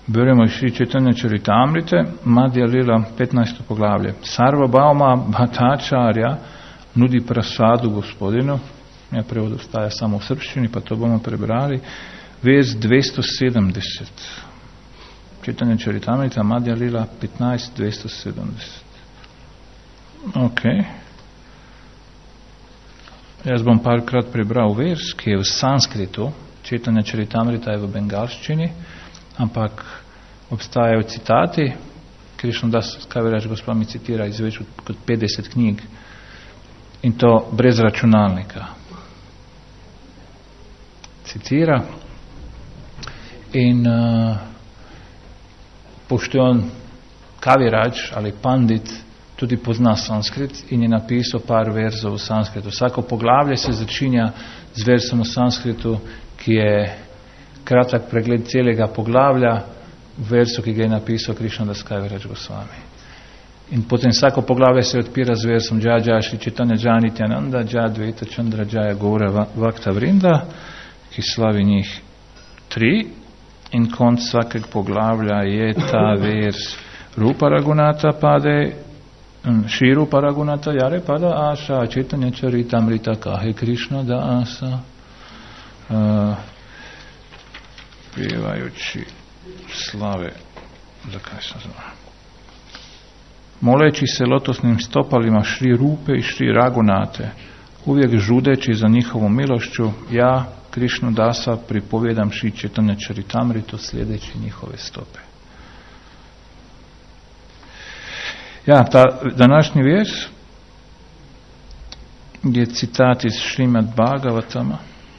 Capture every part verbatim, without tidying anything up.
Beremo iz Šri Chaitanya Charitamrite, Madhya Lila, petnaesto poglavlje. Sarvabhauma Bhattacharya nudi prasadu gospodinu. Ja prevod ostaja samo v srpščini, pa to bomo prebrali. Vers dvesto sedemdeset. Chaitanya Charitamrita, Madhya Lila, petnaest dvesto sedemdeset. Ok. Jaz bom parkrat prebral vers, ki je v sanskritu. Chaitanya Charitamrita je v bengalščini, ampak obstajajo citati. Krišnadas Kaviraj Goswami citira iz več kot petdeset knjig in to brez računalnika. Citira in uh, pošto on Kaviraj ali Pandit tudi pozna sanskrit in je napisal par verzov v sanskritu. Vsako poglavlje se začinja z versom v sanskritu, ki je kratek pregled celega poglavlja v versu, ki ga je napisal Krišnadas Kaviraj Goswami. In potem vsako poglavje se odpira z versom Jaya Jaya Shri Chaitanya Jaya Nityananda Jaya Dvaita Chandra Jaya Gaura Vakta Vrinda, ki slavi njih tri, in konc vsakega poglavlja je ta vers Rupa Raghunatha Pade Shri Rupa Raghunatha Yare Pada Asha Chaitanya Charitamrita Kahe Krishna Dasa. Uh, pjevajući slave, zakaj sam znao, moleći se lotosnim stopalima Šri Rupe i Šri Raghunate, uvijek žudeći za njihovom milošću, ja, Krišnu Dasa, pripovjedam Šri Chaitanya Charitamritu slijedeći njihove stope. Ja, ta današnji vers je citat iz Šrimad Bhagavatama.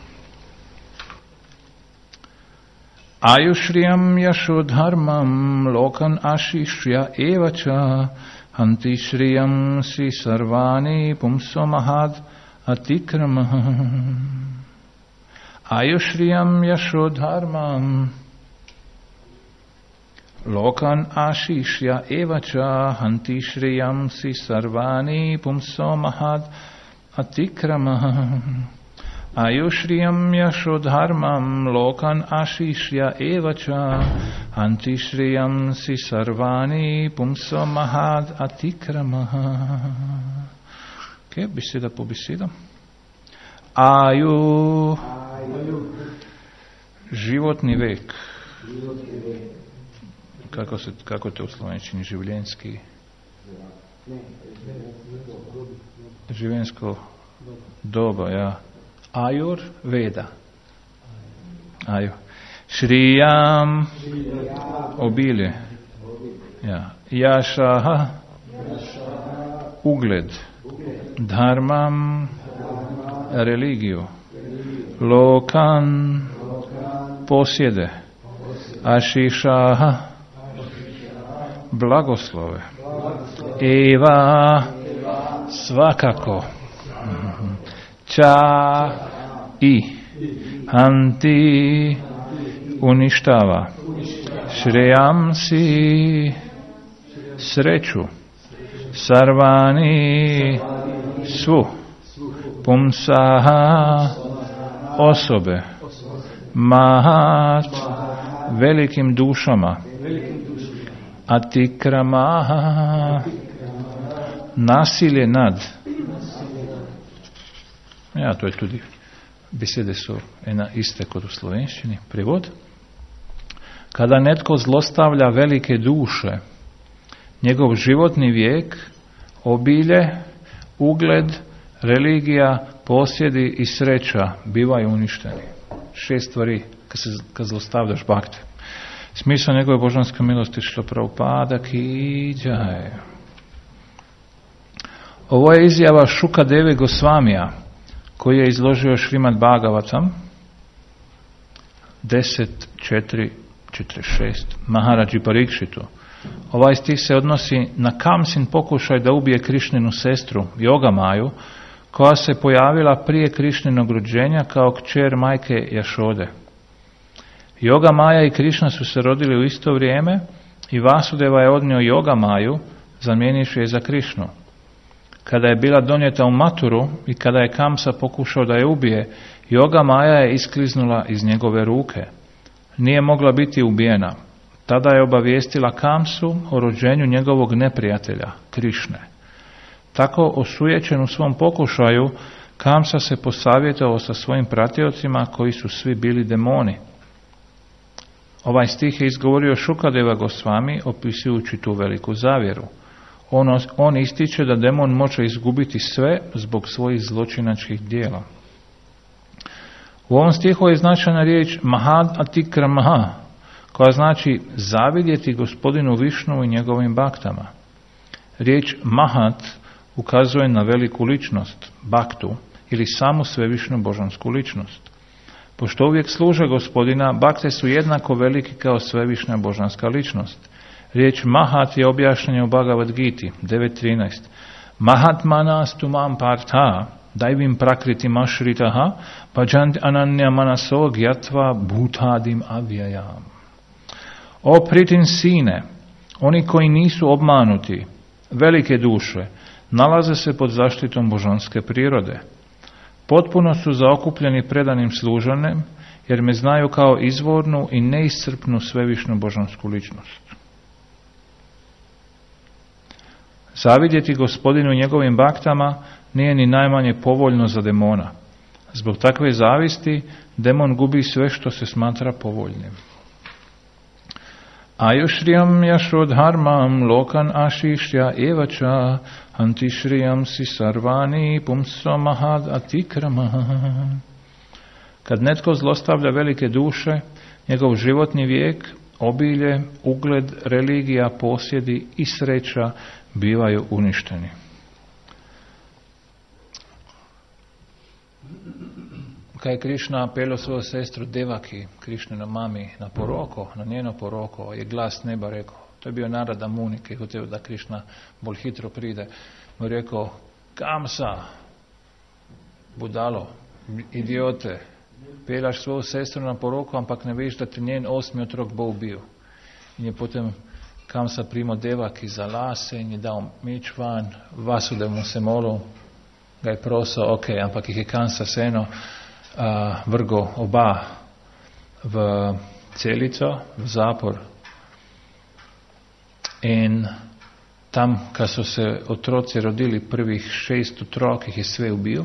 Ayushriyam yashodharmam lokan ashishya evacha hanti shriyam si sarvani pumso mahad atikramam. Ayushriyam yashodharmam lokan ashishya evacha hanti shriyam si sarvani pumso mahad atikramam. Ayushriyam yashodharmam lokan ashishya evacha antishriyam si sarvani pumso mahad atikramaha. Ok, beseda po beseda. Aju, životni vek. Kako, se, kako te v slovenčini življenjski? Življenjsko doba, ja. Ajur Veda. Aju. Šrijam. Obilje. Ja. Jašaha. Ugled. Dharmam. Religiju. Lokan. Posjede. Ašišaha. Blagoslove. Eva. Svakako. Ča i anti uništava. Šrejam si sreću. Sarvani svu. Pumsaha osobe. Mahat velikim dušama. Atikramaha nasilje nad. Ja, to je tudi, besede su ena iste kod u slovenščini. Prevod. Kada netko zlostavlja velike duše, njegov životni vijek, obilje, ugled, religija, posjedi i sreća bivaju uništeni. Šest stvari kad, se, kad zlostavljaš bhakte. Smisao njegove božanske milosti što Prabhupada ki džaj. Ovo je izjava Šukadeve Gosvamija, koji je izložio Šrimad Bhagavatam deset četiri četrdeset šest Maharaji Parikšitu. Ovaj stih se odnosi na Kamsin pokušaj da ubije Krišninu sestru Jogamaju, koja se pojavila prije Krišninog rođenja kao kćer majke Jašode. Jogamaja i Krišna su se rodili u isto vrijeme i Vasudeva je odnio Jogamaju, zamijenivši je za Krišnu. Kada je bila donijeta u Maturu i kada je Kamsa pokušao da je ubije, Jogamaja je iskliznula iz njegove ruke. Nije mogla biti ubijena. Tada je obavijestila Kamsu o rođenju njegovog neprijatelja, Krišne. Tako osujećen u svom pokušaju, Kamsa se posavjetovao sa svojim pratiocima koji su svi bili demoni. Ovaj stih je izgovorio Šukadeva Gosvami opisujući tu veliku zavjeru. On, on ističe da demon može izgubiti sve zbog svojih zločinačkih djela. U ovom stihu je značajna riječ Mahad Atikramaha, koja znači zavidjeti gospodinu Višnu i njegovim baktama. Riječ Mahat ukazuje na veliku ličnost, baktu, ili samu svevišnu božansku ličnost. Pošto uvijek služe gospodina, bakte su jednako veliki kao svevišnja božanska ličnost. Riječ Mahat je objašnjena u Bhagavad Giti devet trinaest. Mahat manastu mam partha, dajvim prakriti mašritaha, bhajant ananya manaso gyatva bhutadim avyayam. O pritin sine, oni koji nisu obmanuti, velike duše, nalaze se pod zaštitom božanske prirode. Potpuno su zaokupljeni predanim služenjem, jer me znaju kao izvornu i neiscrpnu svevišnu božansku ličnost. Zavidjeti gospodinu i njegovim baktama nije ni najmanje povoljno za demona. Zbog takve zavisti demon gubi sve što se smatra povoljnim. Ayushriam yashodharmam lokan ashišya evača antišriyam si sarvani pumso mahad atikrama. Kad netko zlostavlja velike duše, njegov životni vijek, obilje, ugled, religija, posjedi i sreća bivaju uništeni. Kad je Krišna apelio svoju sestru Devaki, Krišnina mami, na poroko, na njeno poroko, je glas neba rekao, to je bio Narada Muni, koji je htio da Krišna bolj hitro pride, mu je rekao, Kamsa, budalo, idiote, peljaš svoju sestru na poroko, ampak ne vidiš da ti njen osmi otrok bo ubil. In je potem Kamsa primao Devaki za lase in je dal meč van, Vasudev mu se molil, ga je prosil, ok, ampak jih je Kamsa vseeno Uh, vrgo oba v celico, v zapor. In tam, kad so se otroci rodili, prvih šest otrok jih je sve ubil.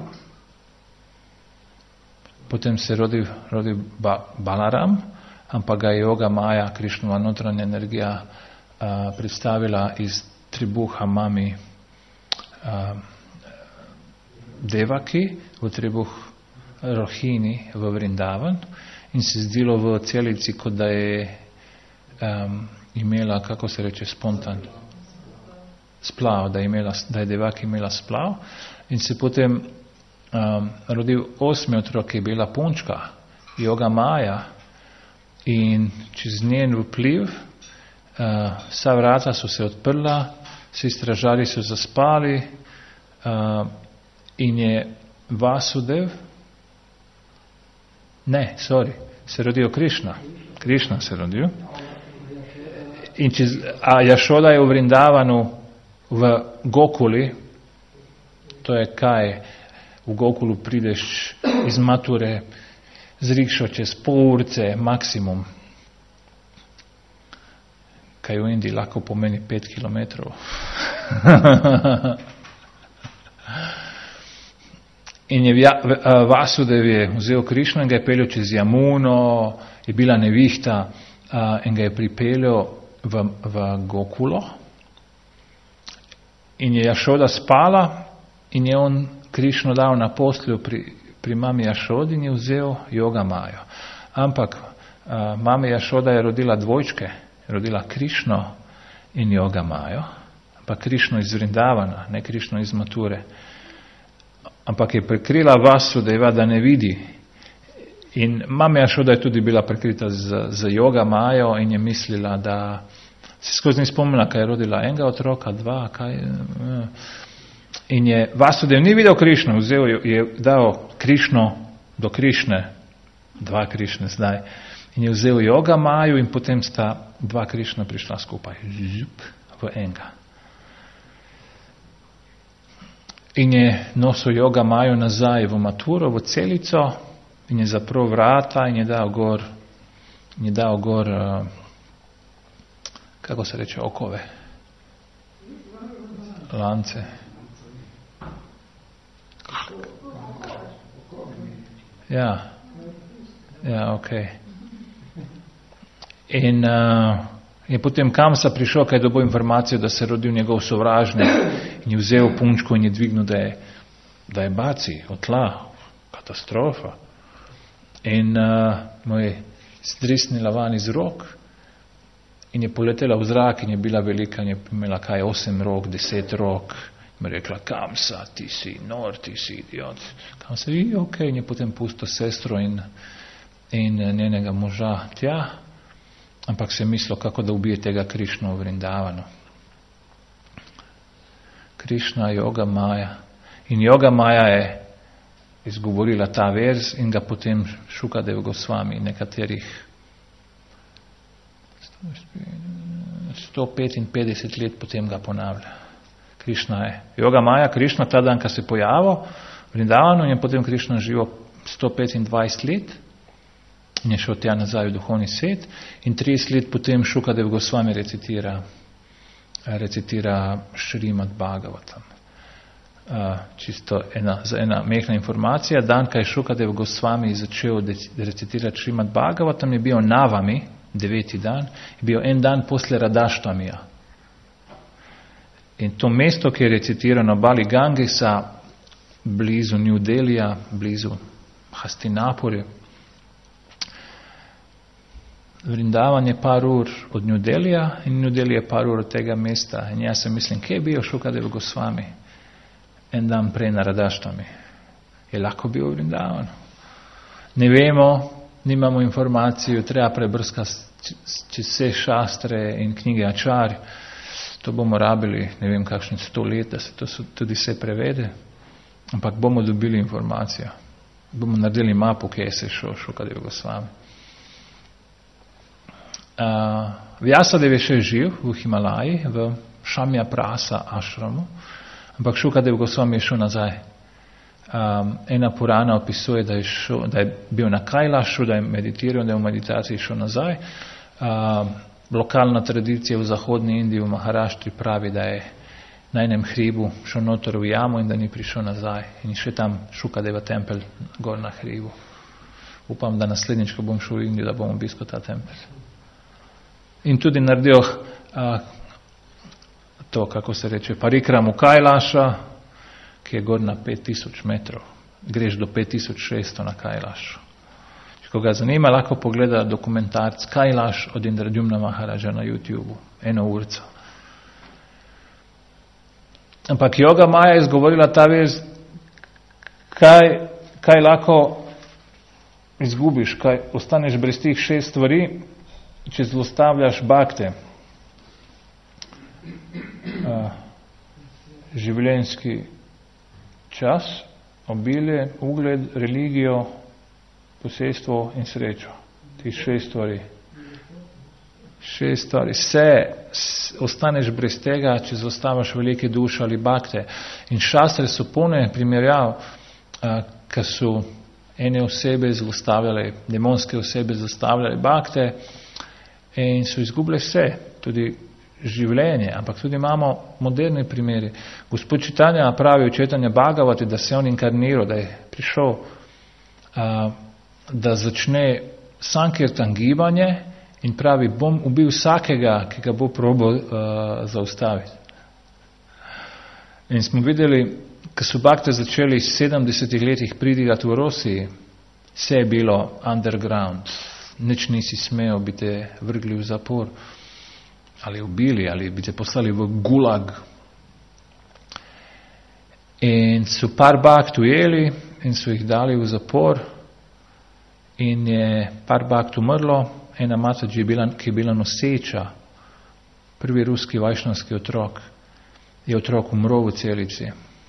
Potem se rodi, rodi ba, Balaram, ampak ga je Yoga Maja, Krišnova notranja energija, uh, predstavila iz tribuha mami uh, Devaki v tribuh Rohini v Vrindavan in se zdelo v celici, kot da je um, imela, kako se reče, spontan splav, da je, imela, da je Devaki imela splav in se potem um, rodil osmi otrok, ki je bila punčka, Yoga Maja, in čez njen vpliv uh, vsa vrata so se odprla, vsi stražari so zaspali uh, in je Vasudev Ne, sorry, se rodil Krišna. Krišna se rodil. In čez, a Jašoda je v Vrindavanu v Gokuli, to je kaj, v Gokulu prideš iz Mature z rikšo čez pol urce maksimum. Kaj v Indiji lahko pomeni pet kilometrov. In je Vasudev je vzel Krišno in ga je peljal čez Jamuno, je bila nevihta in ga je pripeljal v, v Gokulo. In je Jašoda spala in je on Krišno dal na posteljo pri, pri mami Jašodi in je vzel Yoga Majo. Ampak mami Jašoda je rodila dvojčke, rodila Krišno in Yoga Majo, ampak Krišno iz Vrindavana, ne Krišno iz Mature. Ampak je prekrila Vasudeva, da ne vidi. In mama Jašoda je tudi bila prekrita z, z Yoga Majo in je mislila, da se skozi ni spomnila, kaj je rodila enega otroka, dva, kaj. In je Vasudev ni videl Krišno, vzel je, je dal Krišno do Krišne, dva Krišne zdaj. In je vzel Yoga Maju in potem sta dva Krišna prišla skupaj, žup, v enega. In je nosil Yoga Maju nazaj v Maturo, v celico in je zaprl vrata in je dal gor, in je dal gor uh, kako se reče, okove, lance. Ja, ja, ok. In uh, je potem Kamsa prišel, kaj dobil informacijo, da se je rodil njegov sovražnik in je vzel punčko in je dvignil, da je, da je baci od tla. Katastrofa. In uh, mu je zdrisnila van iz rok in je poletela v zrak in je bila velika in je imela kaj osem rok, deset rok. In je rekla, Kamsa, ti si nor, ti si idiot. Kamsa je ok in je potem pustil sestro in, in njenega moža tja. Ampak se je mislil, kako da ubije tega Krišno v Vrindavanu. Krišna, Yoga Maja. In Yoga Maja je izgovorila ta verz in ga potem Šukadev Gosvami nekaterih sto petinpetdeset let potem ga ponavlja. Krišna je. Yoga Maja, Krišna, ta dan, ko se pojavil v Vrindavanu, in je potem Krišna živel sto petindvajset let in je šel tja nazaj v duhovni svet in trideset let potem Šukadev Gosvami recitira, recitira Šrimad Bhagavatam. Uh, čisto ena, za ena mehna informacija. Dan, kaj je Šukadev Gosvami začel recitirati Šrimad Bhagavatam, je bil Navami, deveti dan, je bil en dan posle Radaštamija. In to mesto, ki je recitirano Bali Gangesa, blizu New Delhija, blizu Hastinapurja. Vrindavan je par ur od New Delhija in New Delhi je par ur od tega mesta. In jaz se mislim, kje je bil Šukadev Gosvami en dan prej na Radaštami? Je lahko bil v Vrindavanu? Ne vemo, nimamo informacijo, treba prebrskati čez vse šastre in knjige Ačar. To bomo rabili, ne vem, kakšne sto let, da se to tudi vse prevede. Ampak bomo dobili informacijo. Bomo naredili mapo, kje se je šel Šukadev Gosvami. Uh, Vyasadev je še živ v Himalaji, v Šamja Prasa ašramu, ampak Šukadev Gosvami je šel nazaj. Um, ena Purana opisuje, da je, šel, da je bil na Kailašu, da je meditiral, da je v meditaciji šel nazaj. Uh, lokalna tradicija v zahodni Indiji, v Maharaštri pravi, da je na enem hribu šel noter v jamo in da ni prišel nazaj. In še tam Šukadeva tempelj gor na hribu. Upam, da naslednjič, ko bom šel v Indijo, da bom obiskal ta tempelj. In tudi naredil uh, to, kako se reče, parikramu Kailaša, ki je gor na pet tisoč metrov. Greš do pet tisoč šeststo na Kailašu. Ko ga zanima, lahko pogleda dokumentarc Kailaš od Indradyumna Maharaja na YouTubeu. Eno urco. Ampak Yoga Maja je izgovorila ta vez, kaj, kaj lahko izgubiš, kaj ostaneš brez tih šest stvari, če zlostavljaš bakte. Uh, življenjski čas, obilje, ugled, religijo, posestvo in srečo. Ti šest stvari. Šest stvari. Vse ostaneš brez tega, če zlostavljaš velike duše ali bakte. In šastre so polne primerjav, uh, ko so ene osebe zlostavljale, demonske osebe zlostavljale bakte, in so izgubile vse, tudi življenje, ampak tudi imamo moderne primere. Gospod Čitanja pravi v Čitanja Bhagavati, da se on inkarniral, da je prišel, uh, da začne sankirtan gibanje in pravi, bom ubil vsakega, ki ga bo probal uh, zaustaviti. In smo videli, ko so bakte začeli v sedemdesetih letih pridigati v Rosiji, vse je bilo underground. Nič nisi smel, bi te vrgli v zapor ali ubili, ali bi te poslali v gulag. In so par bakt ujeli in so jih dali v zapor in je par bakt umrlo. Ena Mataji, ki je bila noseča, prvi ruski vajšnavski otrok, je otrok umrl v celici.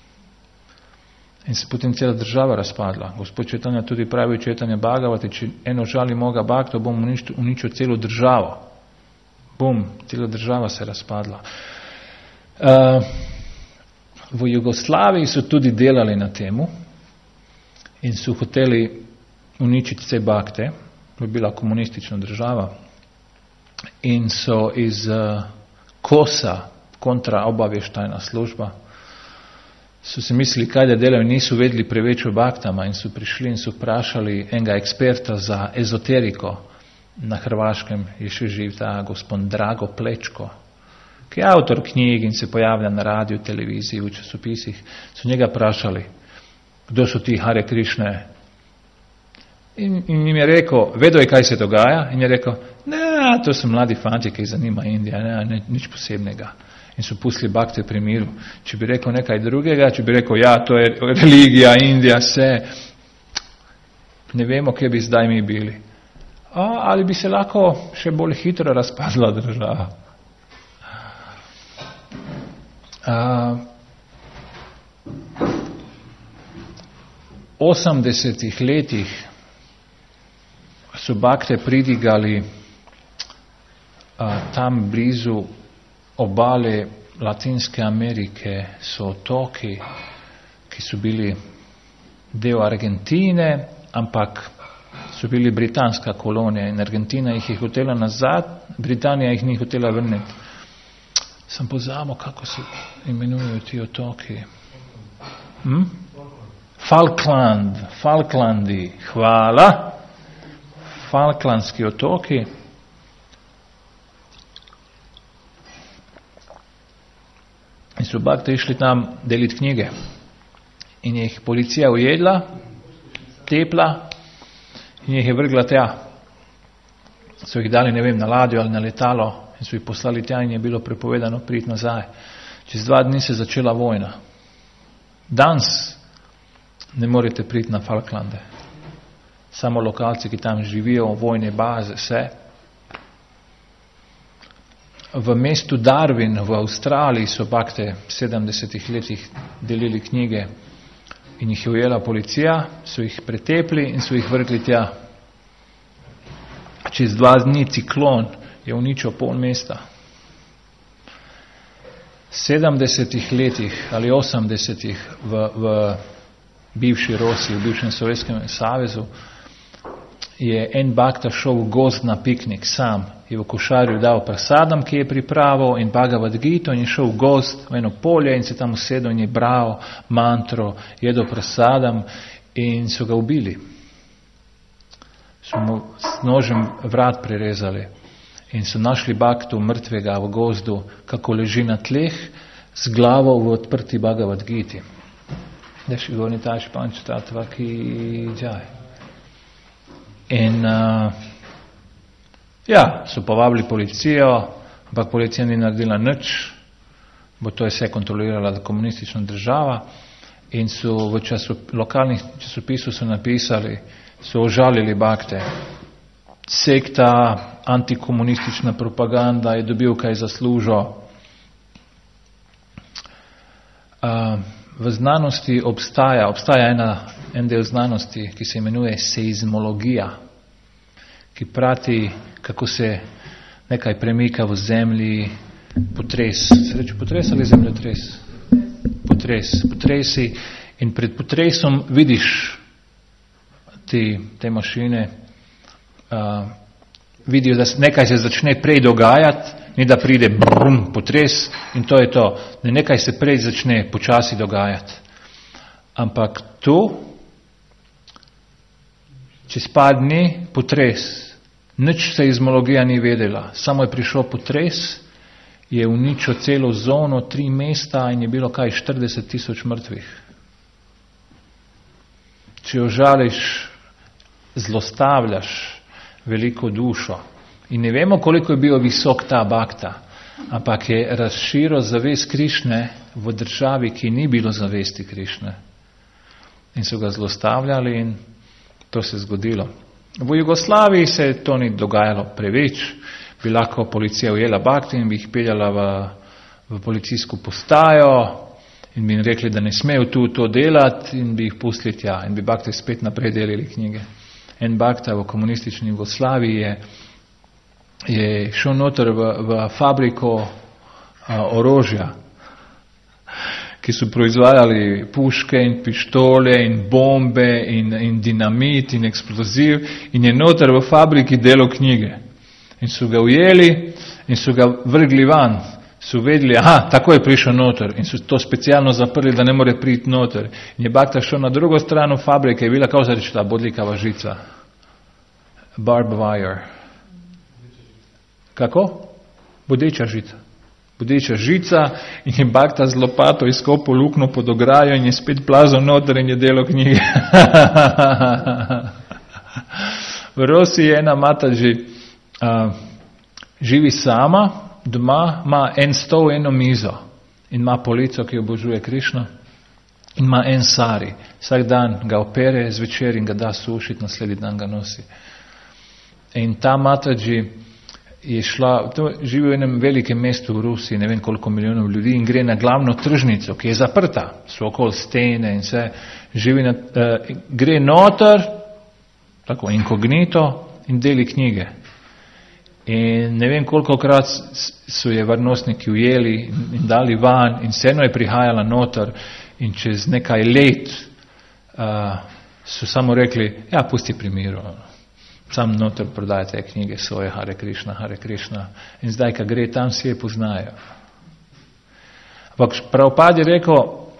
In se potem cela država razpadla. Gospod Četanja tudi pravi v Četanja Bhagavati, če eno žali moga bakto, bom uničil, uničil celo državo. Bum, cela država se razpadla. Uh, v Jugoslaviji so tudi delali na temu in so hoteli uničiti vse bakte, to je bila komunistična država. in so iz uh, Kosa, kontraobavještajna služba, so si mislili, kaj da delajo, niso vedeli preveč o baktama in so prišli in so vprašali enega eksperta za ezoteriko na Hrvaškem, je še živ ta gospod Drago Plečko, ki je avtor knjig in se pojavlja na radiju, televiziji, v časopisih. So njega vprašali, kdo so ti Hare Krišne. In, in jim je rekel, vedo je, kaj se dogaja? In je rekel, ne, to so mladi fanti, ki jih zanima Indija, ne, ne, nič posebnega. In so pustili bakte pri miru. Če bi rekel nekaj drugega, če bi rekel, ja, to je religija, Indija, vse, ne vemo, kje bi zdaj mi bili. A, ali bi se lahko še bolj hitro razpadla država. A, osemdesetih letih so bakte pridigali a, tam blizu obale Latinske Amerike, so otoki, ki so bili del Argentine, ampak so bili britanska kolonija in Argentina jih je hotela nazad, Britanija jih ni hotela vrniti. Sem pozabil, kako se imenujejo ti otoki. Hm? Falkland, Falklandi, hvala. Falklandski otoki. In so bakte išli tam deliti knjige. In jih policija ujedla, tepla in jih je vrgla tja. So jih dali, ne vem, na ladjo ali na letalo in so jih poslali tja in je bilo prepovedano priti nazaj. Čez dva dni se je začela vojna. Danes ne morete priti na Falklande. Samo lokalci, ki tam živijo, vojne baze, vse. V mestu Darwin v Avstraliji so bakte v sedemdesetih letih delili knjige in jih je ujela policija, so jih pretepli in so jih vrgli tja. Čez dva dni ciklon je uničil pol mesta. V sedemdesetih letih ali osemdesetih v, v bivši Rusiji, v bivšem Sovjetskem savezu, je en bakta šel v gozd na piknik sam, je v košarju dal prasadam, ki je pripravil in Bhagavad Gito in je šel v gozd, v eno polje in se tam usedel in je bral mantro, jedel prasadam in so ga ubili. So mu s nožem vrat prerezali in so našli baktu mrtvega v gozdu, kako leži na tleh z glavo v odprti Bhagavad Giti. Deši gorni tači panč tatva ki džaj. In uh, ja, so povabili policijo, ampak policija ni naredila nič, bo to je vse kontrolirala komunistična država in so v času, lokalnih časopisov so napisali, so ožalili bakte. Sekta, antikomunistična propaganda je dobil kaj zaslužil. Uh, v znanosti obstaja, obstaja ena, en del znanosti, ki se imenuje seizmologija, ki prati, kako se nekaj premika v zemlji, potres, se reče potres ali zemljotres? Potres, potresi in pred potresom vidiš te, te mašine, uh, vidijo, da nekaj se začne prej dogajati, ni da pride brum, potres in to je to, da nekaj se prej začne počasi dogajati. Ampak tu, čez par dni, potres. Nič seizmologija ni vedela. Samo je prišel potres, je uničil celo zono, tri mesta in je bilo kaj štirideset tisoč mrtvih. Če jo žališ, zlostavljaš veliko dušo. In ne vemo, koliko je bil visok ta bakta, ampak je razširil zavest Krišne v državi, ki ni bilo zavesti Krišne. In so ga zlostavljali in to se je zgodilo. V Jugoslaviji se to ni dogajalo preveč, bi lahko policija ujela bakte in bi jih peljala v, v policijsko postajo in bi jim rekli, da ne smejo tu to delati in bi jih pustili tja in bi bakte spet naprej delili knjige. En bakta v komunistični Jugoslaviji je, je šel noter v, v fabriko a, orožja, ki so proizvajali puške in pištole in bombe in, in dinamit in eksploziv in je noter v fabriki delal knjige. In so ga ujeli in so ga vrgli van. So vedeli, aha, tako je prišel noter in so to specialno zaprli, da ne more priti noter. In je bakta šel na drugo strano fabrike, je bila, kako se reče ta bodljikava žica? Barbed wire. Kako? Bodeča žica. Bodeča žica in je bakta z lopato izkopal luknjo pod ograjo in je spet plazal noter in je delal knjige. V Rosiji je ena mataži, uh, živi sama, doma ima en stol, eno mizo in ima polico, ki obožuje Krišno in ima en sari. Vsak dan ga opere zvečer in ga da sušiti, naslednji dan ga nosi. In ta mataži je šla, to živi v enem velikem mestu v Rusiji, ne vem koliko milijonov ljudi in gre na glavno tržnico, ki je zaprta, so okoli stene in vse, živi na, uh, gre noter, tako inkognito in deli knjige. In ne vem koliko krat so je varnostniki ujeli in dali van in vseeno je prihajala noter in čez nekaj let uh, so samo rekli, ja, pusti pri miru, sam noter prodaja te knjige svoje, Hare Krišna, Hare Krišna. In zdaj, kad gre tam, vsi je poznajo. Ampak Prabhupada je rekel,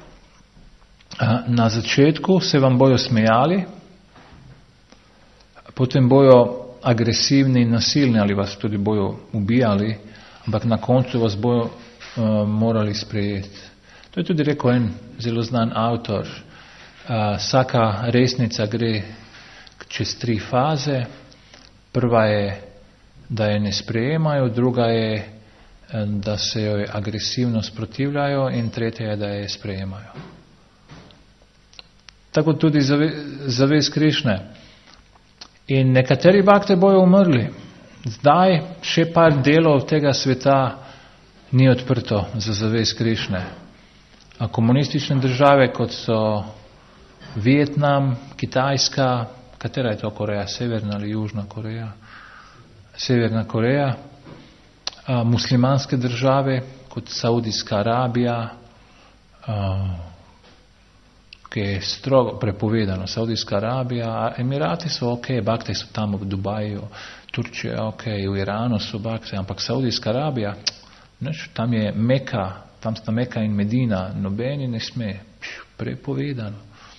na začetku se vam bojo smejali, potem bojo agresivni in nasilni ali vas tudi bojo ubijali, ampak na koncu vas bojo uh, morali sprejeti. To je tudi rekel en zelo znan avtor. Uh, vsaka resnica gre čez tri faze. Prva je, da je ne sprejemajo, druga je, da se jo agresivno sprotivljajo in tretja je, da je sprejemajo. Tako tudi zavez Krišne. In nekateri bakte bojo umrli. Zdaj še par delov tega sveta ni odprto za zavez Krišne. A komunistične države, kot so Vietnam, Kitajska, katera je to Koreja, Severna ali Južna Koreja? Severna Koreja. A, muslimanske države, kot Saudijska Arabija, a, ki je strogo prepovedano. Saudijska Arabija, Emirati so ok, bakte so tam v Dubaju, Turčija ok, v Iranu so bakte, ampak Saudijska Arabija, neč, tam je Meka, tam sta Meka in Medina, nobeni ne sme, prepovedano.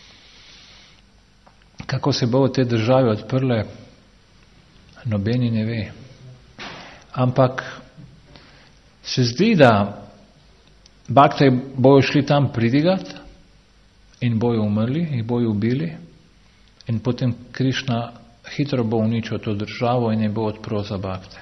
Kako se bodo te države odprle, nobeni ne ve. Ampak se zdi, da bakte bojo šli tam pridigati in bojo umrli, jih bojo ubili in potem Krišna hitro bo uničil to državo in je bo odprl za bakte.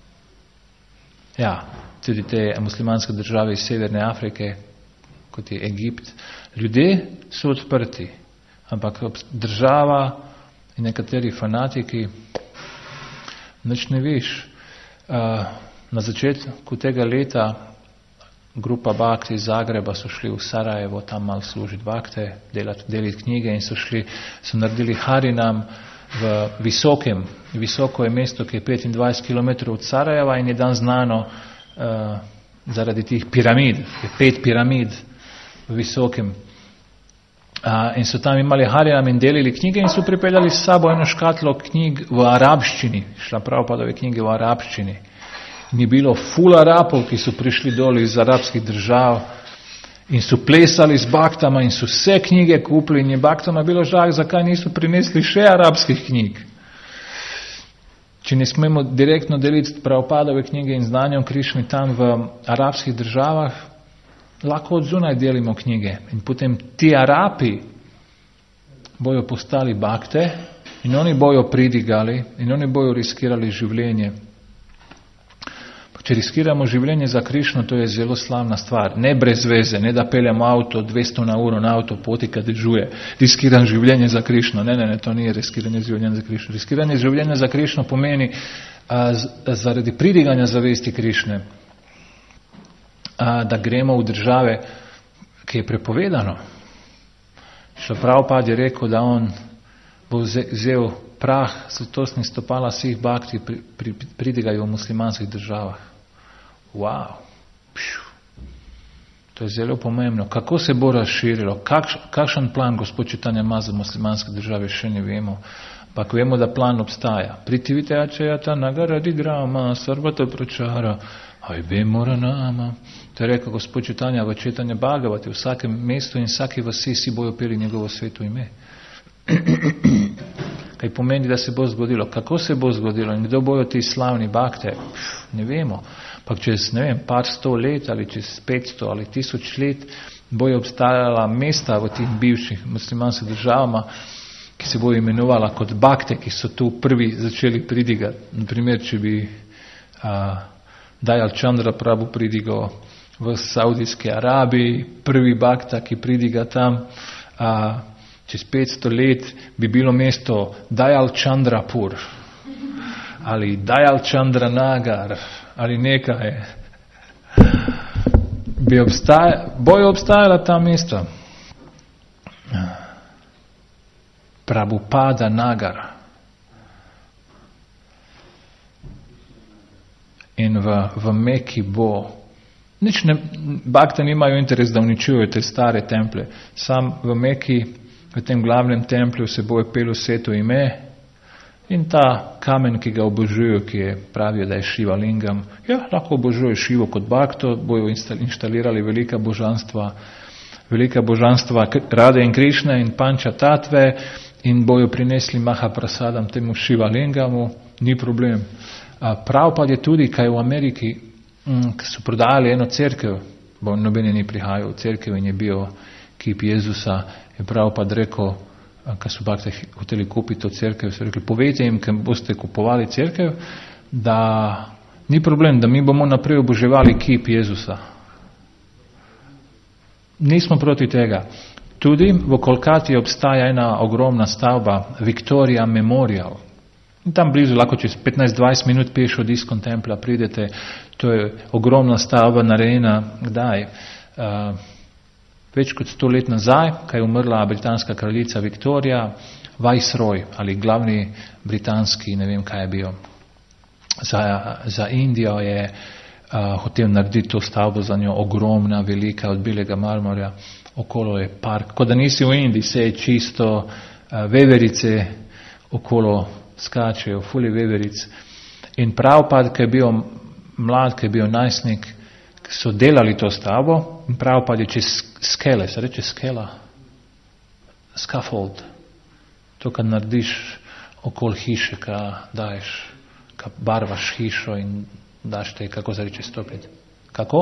Ja, tudi te muslimanske države iz Severne Afrike, kot je Egipt, ljudje so odprti. Ampak država in nekateri fanatiki, nič ne viš. Na začetku tega leta grupa bakti iz Zagreba so šli v Sarajevo tam malo služiti bakte, delati, deliti knjige in so šli, so naredili Harinam v Visokem. Visoko je mesto, ki je petindvajset kilometrov od Sarajeva in je dan znano uh, zaradi tih piramid, je pet piramid v Visokem. Uh, in so tam imali Harinam in delili knjige in so pripeljali s sabo eno škatlo knjig v arabščini, šla Prabhupadove knjige v arabščini. Ni bilo ful Arapov, ki so prišli doli iz arabskih držav in so plesali z baktama in so vse knjige kupili in je baktama bilo žal, zakaj niso prinesli še arabskih knjig. Če ne smemo direktno deliti Prabhupadove knjige in znanje o Krišni tam v arabskih državah, lahko od zunaj delimo knjige in potem ti Arapi bojo postali bakte in oni bojo pridigali in oni bojo riskirali življenje. Če riskiramo življenje za Krišno, to je zelo slavna stvar. Ne brez veze, ne da peljem avto dvesto na uro na avtopoti, kad dežuje. Riskiram življenje za Krišno. Ne, ne, ne, to ni riskiranje življenja za Krišno. Riskiranje življenja za Krišno pomeni a, z, zaradi pridiganja zavesti Krišne, a, da gremo v države, ki je prepovedano. Še Prabhupada je rekel, da on bo vzel prah svetostnih stopala svih bakti, pri, pri, pridigajo v muslimanskih državah. Wow. To je zelo pomembno. Kako se bo razširilo? Kakš, kakšen plan gospod Čitanja ima za muslimanske države, še ne vemo. Pak vemo, da plan obstaja. Pritivitečajata nagaradigrama, sarvata pračara, ajvemoranama. To je rekel gospod Čitanja v Čitanja Bhagavati. V vsakem mestu in vsaki vasi si bojo peli njegovo sveto ime. Kaj pomeni, da se bo zgodilo. Kako se bo zgodilo in kdo bojo ti slavni bakte? Ne vemo. Pa čez, ne vem, par sto let ali čez petsto ali tisoč let bojo obstajala mesta v tih bivših muslimanskih državama, ki se bojo imenovala kot bakte, ki so tu prvi začeli pridigati. Naprimer, če bi a, Dayal Chandra Prabhu pridigal v Saudijski Arabiji, prvi bakta, ki pridiga tam, a, čez petsto let bi bilo mesto Dayal Chandrapur ali Dayal Chandranagar ali nekaj. Bi obstaja, bojo obstajala ta mesta. Prabhupada Nagar. In v, v Meki bo nič ne, bakte nimajo interes, da uničujejo te stare temple. Sam v Meki, v tem glavnem templju se bojo pelo sveto ime in ta kamen, ki ga obožujejo, ki je pravijo, da je Šiva Lingam, ja, lahko obožujejo Šivo kot bakto, bojo instalirali velika božanstva, velika božanstva Rade in Krišne in Panča Tatve in bojo prinesli Mahaprasadam temu Šiva Lingamu, ni problem. Prav pa je tudi, kaj v Ameriki, ki so prodajali eno cerkev, bo nobeni ni prihajal v cerkev in je bil kip Jezusa, je prav pa rekel, ko so bakte hoteli kupiti to cerkev, so rekli, povejte jim, ker boste kupovali cerkev, da ni problem, da mi bomo naprej oboževali kip Jezusa. Nismo proti tega. Tudi v Kolkati obstaja ena ogromna stavba, Victoria Memorial. In tam blizu, lahko čez petnajst dvajset minut peš od Iskon templa pridete, to je ogromna stavba narejena, kdaj? Uh, več kot sto let nazaj, kaj je umrla britanska kraljica Viktorija, Viceroy ali glavni britanski, ne vem kaj je bil, za, za Indijo je uh, hotel narediti to stavbo za njo, ogromna, velika, od belega marmorja, okolo je park, kot da nisi v Indiji, vse je čisto, uh, veverice okolo skačejo, fuli veveric. In Prabhupada, ki je bil mlad, ki je bil najstnik, so delali to stavbo in Prabhupada je čez skele, se reče skela, scaffold, to, kad narediš okol hiše, ka daješ, ka barvaš hišo in daš te, kako se reče stopiti. Kako?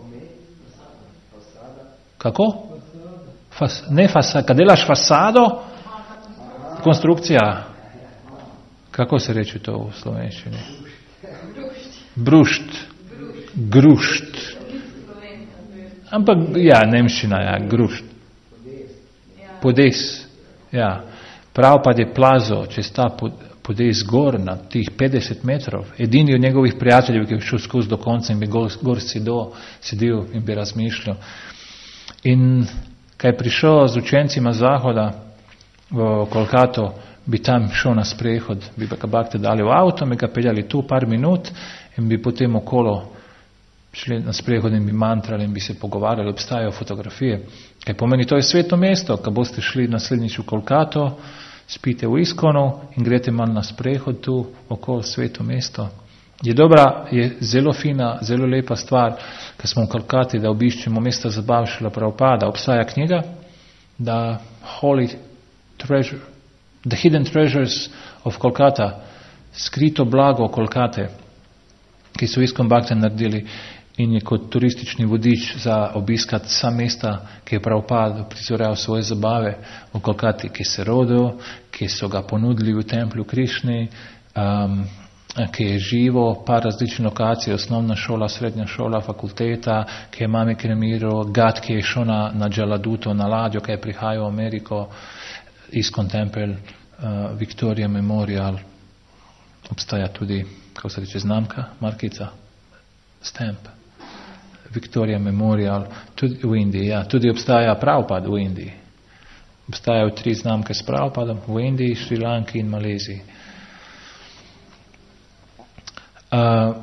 Kako? Fas, ne fasado, kad delaš fasado, konstrukcija. Kako se reče to v slovenščini? Brušt. Grušt. Ampak, ja, nemščina, ja, grušt. Podes. Ja. Prabhupada je plazo čez ta podes gor na tih petdeset metrov. Edini od njegovih prijateljev, ki je šel skozi do konca in bi gor, gor sedo, sedel in bi razmišljal. In kaj je prišel z učencima Zahoda v Kolkato, bi tam šel na sprehod, bi ga bakte dali v avto, bi ga peljali tu par minut in bi potem okolo šli na sprehod in bi mantrali in bi se pogovarjali, obstajajo fotografije. Kaj pomeni, to je sveto mesto, ko boste šli naslednjič v Kolkato, spite v Iskonu in greste malo na sprehod tu okolo sveto mesto. Je dobra, je zelo fina, zelo lepa stvar, ko smo v Kolkati, da obiščemo mesta zabav Šrila Prabhupada. Obstaja knjiga, da Holy Treasure, The Hidden Treasures of Kolkata, skrito blago Kolkate, ki so Iskon Bhakti naredili in je kot turistični vodič za obiskati vsa mesta, ki je Prabhupada prizorjal svoje zabave v Kolkati, ki se rodil, ki so ga ponudili v templju Krišni, um, ki je živo, par različnih lokacij, osnovna šola, srednja šola, fakulteta, ki je mami kremiral, Gat, ki je šel na, na Jaladuto, na ladjo, ki je prihajal v Ameriko, Iskon tempel, uh, Victoria Memorial, obstaja tudi, kako se reče, znamka, markica, stamp, Victoria Memorial, tudi v Indiji, ja, tudi obstaja Prabhupada v Indiji. Obstajajo tri znamke s Prabhupadom v Indiji, Šrilanki in Maleziji. Uh,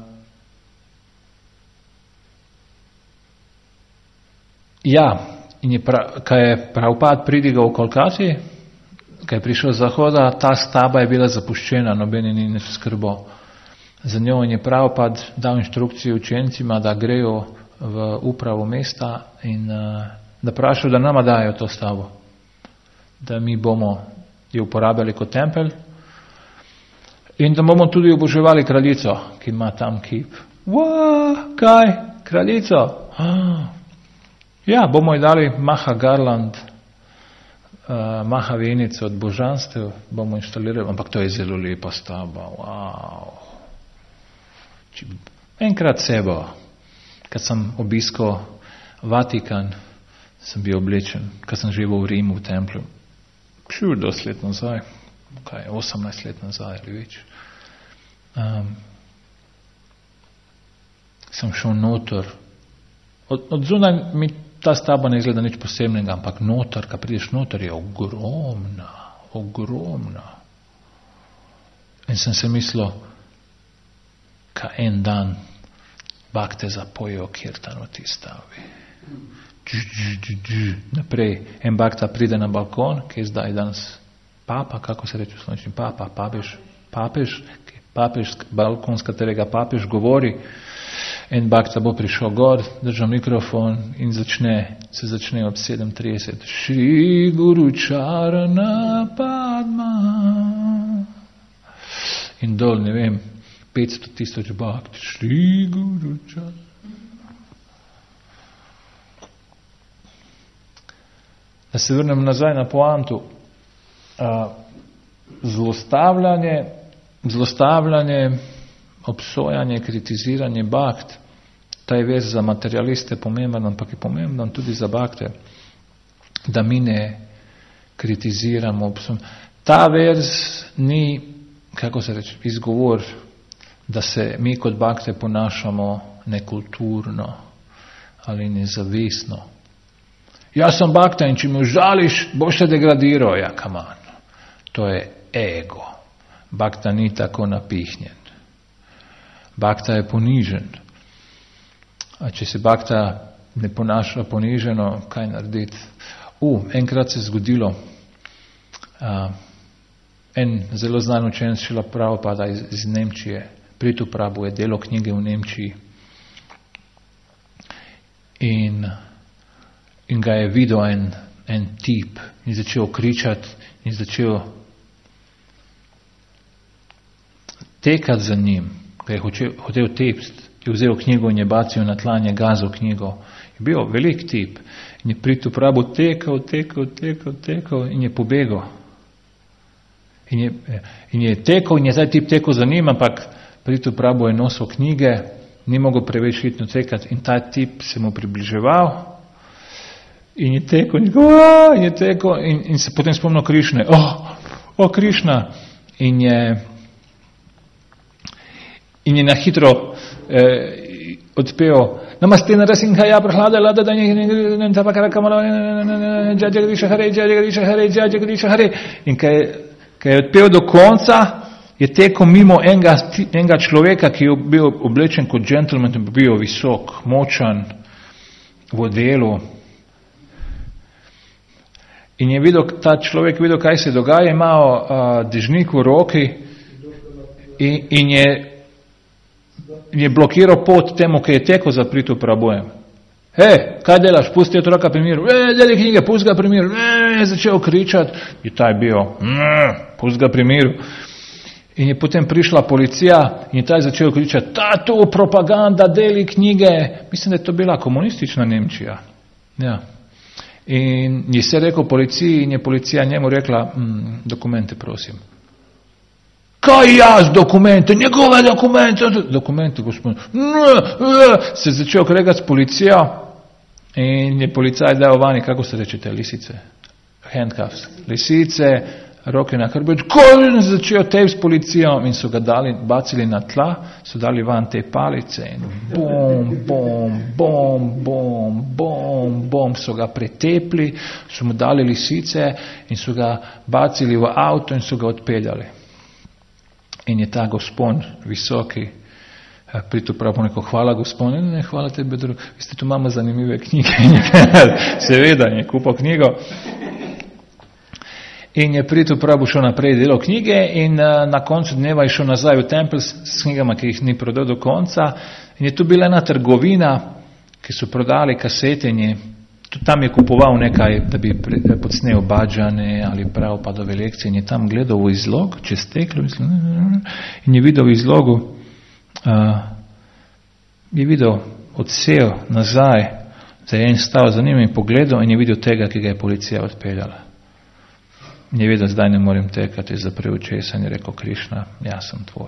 ja, in je pra, kaj je Prabhupada pridigal v Kolkati, ko je prišel z zahoda, ta stavba je bila zapuščena, noben je ni skrbel za njo in je Prabhupada dal inštrukcije učencima, da grejo v upravo mesta in da prašajo, da nama dajo to stavbo, da mi bomo jo uporabljali kot tempelj in da bomo tudi oboževali kraljico, ki ima tam kip. Wow, kaj? Kraljico? Ah. Ja, bomo ji dali Maha Garland, uh, Maha Venico od božanstev, bomo inštalirali, ampak to je zelo lepa stavba. Wow. Či, enkrat sebo, kad sem obiskal Vatikan, sem bil oblečen, kad sem živel v Rimu, v templju. Pšu, dosti let nazaj, kaj, osemnajst let nazaj ali več. Um, sem šel noter. Od, od zunaj mi ta stavba ne izgleda nič posebnega, ampak noter, kad prideš noter, je ogromna, ogromna. In sem se mislil, ka en dan bakte zapojejo kirtan v ti stavbi. Dž, dž, dž, dž. Naprej, en bakta pride na balkon, ki je zdaj danes papa, kako se reče v slovenčini, papa, papež, papež, papež, balkon, s katerega papež govori. En bakta bo prišel gor, držal mikrofon in začne, se začne ob sedem trideset. Šri Guru Čarana Padma. In dol, ne vem, petsto tisoč bakt. Šri Guru Čarana. Da se vrnem nazaj na poantu. Zlostavljanje, zlostavljanje, obsojanje, kritiziranje bakt, ta je vez za materialiste pomemben, ampak je pomemben tudi za bakte, da mi ne kritiziramo, obsojamo. Ta vez ni, kako se reče, izgovor, da se mi kot bakte ponašamo nekulturno ali nezavestno. Jaz sem bakta in če me žališ, boš se degradiral, ja, kaman. To je ego. Bakta ni tako napihnjen. Bakta je ponižen. A če se bakta ne ponaša poniženo, kaj narediti? U, enkrat se je zgodilo, a, en zelo znan učenec Šrila Prabhupada iz, iz Nemčije, Pritu Prabhu je delo knjige v Nemčiji in, in ga je videl en, en tip in začel kričati in začel tekati za njim, ga je hotel, hotel tepst, je vzel knjigo in je bacil na tla in je gazil knjigo. Je bil velik tip in je Pritu Prabhu tekal, tekal, tekal, tekal in je pobegal. In je, in je tekal in je zdaj tip tekal za njim, ampak Pritu Prabhu je nosil knjige, ni mogel preveč hitno tekati in ta tip se mu približeval in je tekal in, in je tekal in, in se potem spomnil Krišne. Oh, oh Krišna! In je in je na hitro eh, odpel Namaste Narasimhaya Prahlada Lada Dani Tapakara Kamala Jagadiša Hare, Jagadiša Hare, Jagadiša Hare. In kaj je, kaj je odpel do konca, je tekel mimo enega, enega človeka, ki je bil oblečen kot gentleman, bil visok, močan, v delu. In je videl, ta človek videl, kaj se dogaja, imao uh, dežnik v roki in, in je je blokiral pot temu, ki je tekel za Pritu Prabhujem. He, kaj delaš, pusti otroka pri miru, e, deli knjige, pusti ga pri miru, e, je začel kričati, in ta je bil, e, pusti ga pri miru. In je potem prišla policija in je ta je začel kričati, ta tu propaganda, deli knjige, mislim, da je to bila komunistična Nemčija. Ja. In je se rekel policiji in je policija njemu rekla, mm, dokumente prosim. Kaj jaz dokumente, njegove dokumente, dokumente, gospod, se je začel kregati s policijo in je policaj dal vani, kako se rečete, lisice, handcuffs, lisice, roke na hrbet, ko je začel tej s policijo in so ga dali, bacili na tla, so dali van te palice in bom, bom, bom, bom, bom, bom, so ga pretepli, so mu dali lisice in so ga bacili v avto in so ga odpeljali. In je ta gospod visoki Pritu Prabhu rekel, hvala gospod, ne, hvala tebi, drug, vi ste tu imamo zanimive knjige. Seveda, je kupil knjigo. In je Prithu Prabhu šel naprej delal knjige in uh, na koncu dneva je šel nazaj v tempelj s, s knjigama, ki jih ni prodal do konca. In je tu bila ena trgovina, ki so prodali kasete in je, tudi tam je kupoval nekaj, da bi podsnel Bhajane ali Prabhupadove lekcije in je tam gledal v izlog, čez steklo in je videl v izlogu, uh, je videl odsev nazaj, da je en stal za njim in pogledal in je videl tega, ki ga je policija odpeljala. In je vedel, zdaj ne morem tekati, zaprel očesa in je rekel, Krišna, jaz sem tvoj.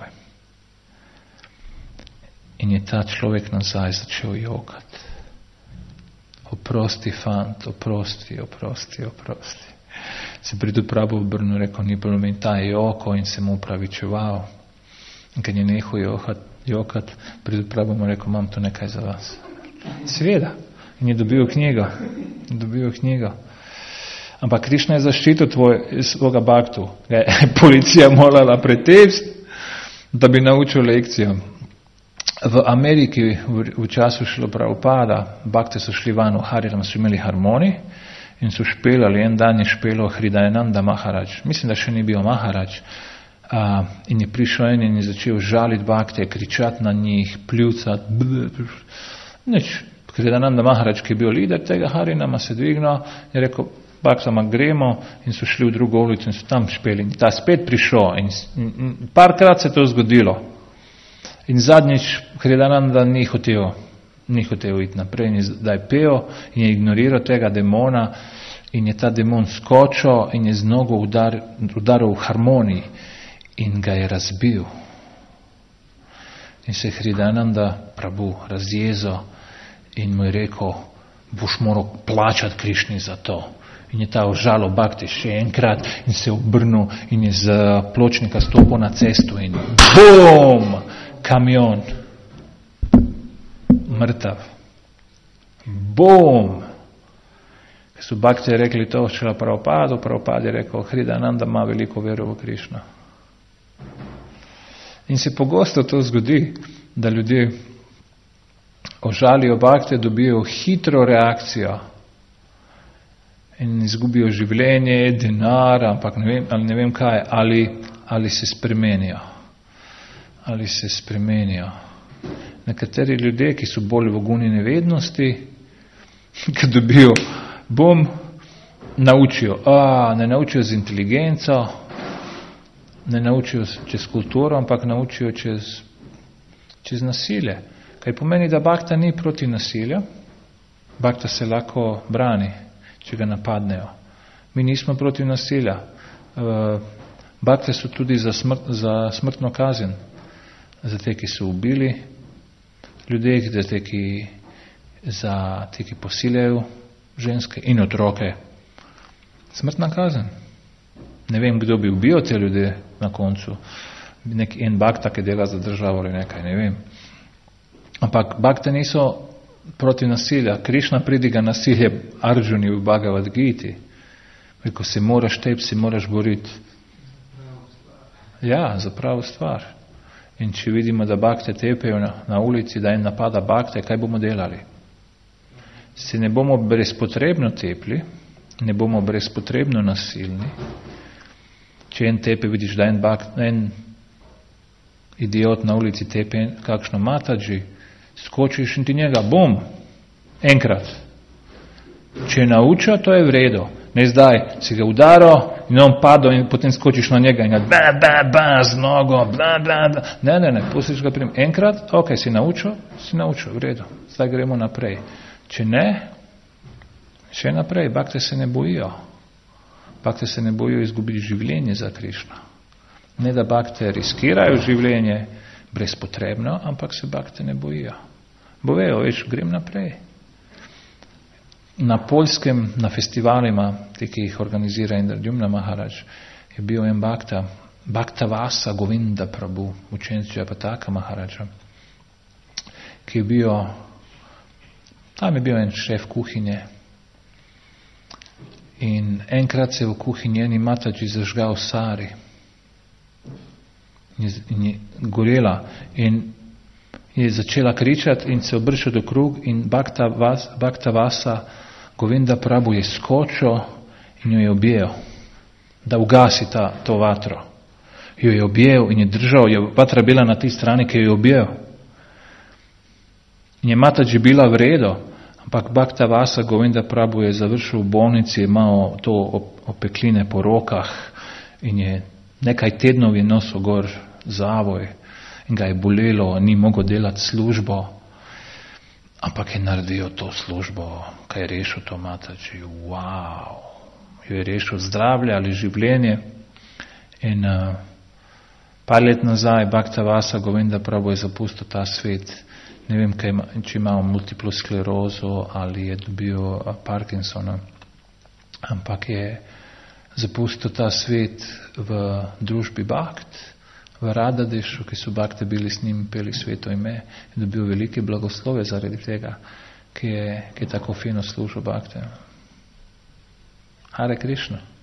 In je ta človek nazaj začel jokati. Oprosti, fant, oprosti, oprosti, oprosti. Se Prithu Prabhu obrnil, rekel, ni problem, in ta je joko in se mu upravičeval. In kad je nehal jokati, jokat, Prithu Prabhu mu rekel, imam tu nekaj za vas. Seveda. In je dobil knjigo. Dobil knjigo. Ampak Krišna je zaščitil tvoj, svoga bhaktu. Ga je policija morala pretepsti, da bi naučil lekcijo. V Ameriki v, v času šlo Prabhupada, bhakti so šli van v Hariram, so imeli harmoni in so špelali, en dan je špelo Hridayananda Maharaj. Mislim, da še ni bil Maharaj. Uh, in je prišel en in je začel žaliti bhakte, kričati na njih, pljuvcati. Nič. Hridayananda Maharaj, ki je bil lider tega Harinama, se dvignil in je rekel, Baksama gremo in so šli v drugo ulico in so tam špeli. In ta spet prišel in, in, in parkrat se je to zgodilo. In zadnjič Hridayananda ni hotel, ni hotel iti naprej in je zdaj pel in je ignoriral tega demona in je ta demon skočil in je z nogo udar, udaril v harmoniji in ga je razbil. In se je Hridayananda Prabhu razjezil in mu je rekel, boš moral plačati Krišni za to. In je ta užalo bhakti še enkrat in se obrnil in je z pločnika stopil na cestu in BOOM! Kamion. Mrtav. BOOM! Ker so bhakti rekli to šla Prabhupadu, Prabhupad je rekel, Hridayananda ima veliko vero v Krišno. In se pogosto to zgodi, da ljudje ožalijo bhakte, dobijo hitro reakcijo in izgubijo življenje, denar, ampak ne vem, ali ne vem kaj, ali, ali se spremenijo. Ali se spremenijo. Nekateri ljudje, ki so bolj v guni nevednosti, ki dobijo, bom, naučijo, a, ne naučijo z inteligenco, ne naučijo čez kulturo, ampak naučijo čez, čez nasilje. Kaj pomeni, da bhakta ni proti nasilju, bhakta se lahko brani, če ga napadnejo. Mi nismo proti nasilja. Bhakte so tudi za, smrt, za smrtno kazen. Za te, ki so ubili ljudje, za te, ki, za te, ki posiljajo ženske in otroke. Smrtna kazen. Ne vem, kdo bi ubil te ljudje na koncu. Nek en bhakta, ki dela za državo ali nekaj, ne vem. Ampak bhakte niso proti nasilja. Krišna pridiga nasilje Arjuni v Bhagavad Giti. Ko se moraš tep, se moraš boriti. Ja, za pravo stvar. In če vidimo, da bhakte tepejo na, na ulici, da en napada bhakte, kaj bomo delali? Se ne bomo brezpotrebno tepli, ne bomo brezpotrebno nasilni. Če en tepe, vidiš, da en, bhakt, en idiot na ulici tepe kakšno matađi, skočiš in ti njega, bum, enkrat. Če je naučil, to je v redu. Ne zdaj, si ga udaro in on padel in potem skočiš na njega in ga ba, ba, ba, z nogo, bla, bla, bla. Ne, ne, ne, pustiš ga prim. Enkrat, ok, si naučil, si naučil, v redu. Zdaj gremo naprej. Če ne, še naprej, bhakte se ne bojijo. Bhakte se ne bojijo izgubiti življenje za Krišno. Ne, da bhakte riskirajo življenje brezpotrebno, ampak se bhakte ne bojijo. Bojejo, veš, grem naprej. Na Poljskem, na festivalima, te, ki jih organizira Indradyumna Maharaj, je bil en bhakta, Bhaktavasa Govinda Prabhu, učenec Jayapataka Maharaja, ki je bil, tam je bil en šef kuhinje. In enkrat se je v kuhinji eni matađi zažgal sari. In je gorela in je začela kričati in se obršal do krug in Bhaktavasa Govinda Prabhu je skočil in jo je objel. da ugasi ta, to vatro. Jo je objel in je držal, je vatra bila na ti strani, ki jo je objel. In je Mataji bila v redu, ampak Bhakta Vasa Govinda Prabhu je završil v bolnici, je imel to opekline po rokah in je nekaj tednov je nosil gor zavoj in ga je bolelo, ni mogel delati službo, ampak je naredil to službo, kaj je rešil to Mataji. Wow! Jo je rešil zdravlje ali življenje. In uh, par let nazaj Bhakta Vasa Govinda Prabhu je zapustil ta svet. Ne vem, kaj ima, če ima multiplo sklerozo ali je dobil uh, Parkinsona, ampak je zapustil ta svet v družbi Bhakt, v Radadešu, ki so Bhakte bili s njim, peli sveto ime, je dobil velike blagoslove zaradi tega, ki je, ki je tako fino služil Bhakte. Hare Krishna.